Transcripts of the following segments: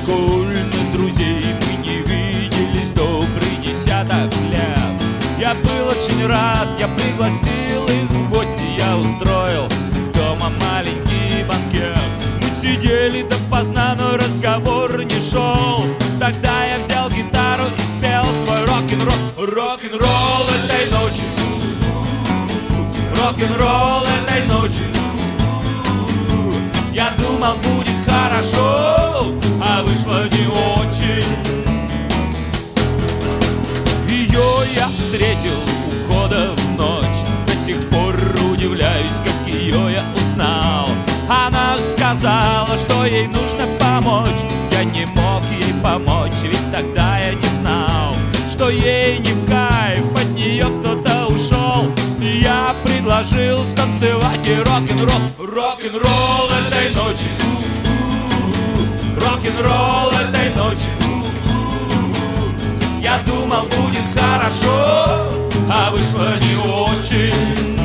школьных друзей мы не виделись добрый десяток лет. Я был очень рад, я пригласил их в гости, я устроил дома маленький банкет. Мы сидели допоздна, но разговор не шел. Тогда я взял гитару и спел свой рок-н-ролл. Рок-н-ролл этой ночи, рок-н-ролл этой ночи. Я думал, будет хорошо, а вышло не очень. Ее я встретил у входа в ночь. До сих пор удивляюсь, как ее я узнал. Она сказала, что ей нужно помочь. Я не мог ей помочь, ведь тогда я не знал, что ей не в кайф, от нее кто-то ушел. Я предложил станцевать и рок-н-ролл. Рок-н-ролл этой ночи, рок-н-ролл этой ночи. Я думал, будет хорошо, а вышло не очень.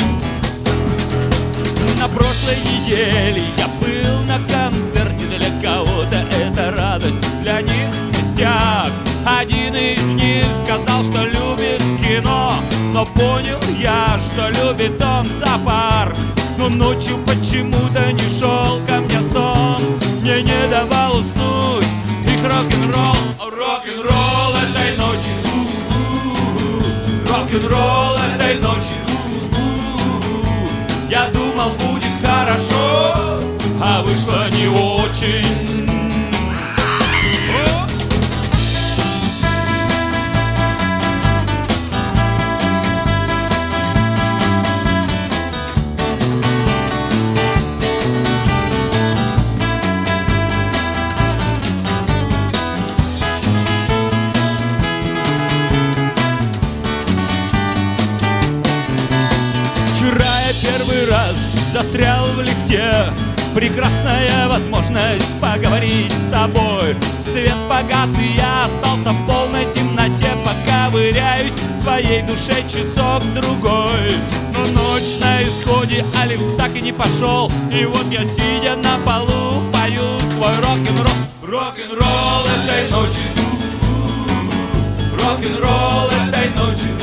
На прошлой неделе я был на концерте. Для кого-то это радость, для них пустяк. Один из них сказал, что любит кино, но понял я, что любит он зоопарк. Но ночью почему-то не шел ко мне сон, мне не давал уснуть их рок-н-ролл. Рок-н-ролл этой ночи, рок-н-ролл этой ночи. Я думал, будет хорошо, а вышло не очень. Вчера я первый раз застрял в лифте. Прекрасная возможность поговорить с собой. Свет погас, и я остался в полной темноте. Пока ковыряюсь в своей душе часок-другой. Но ночь на исходе, а лифт так и не пошел. И вот я, сидя на полу, пою свой рок-н-ролл. Рок-н-ролл этой ночи, рок-н-ролл этой ночи.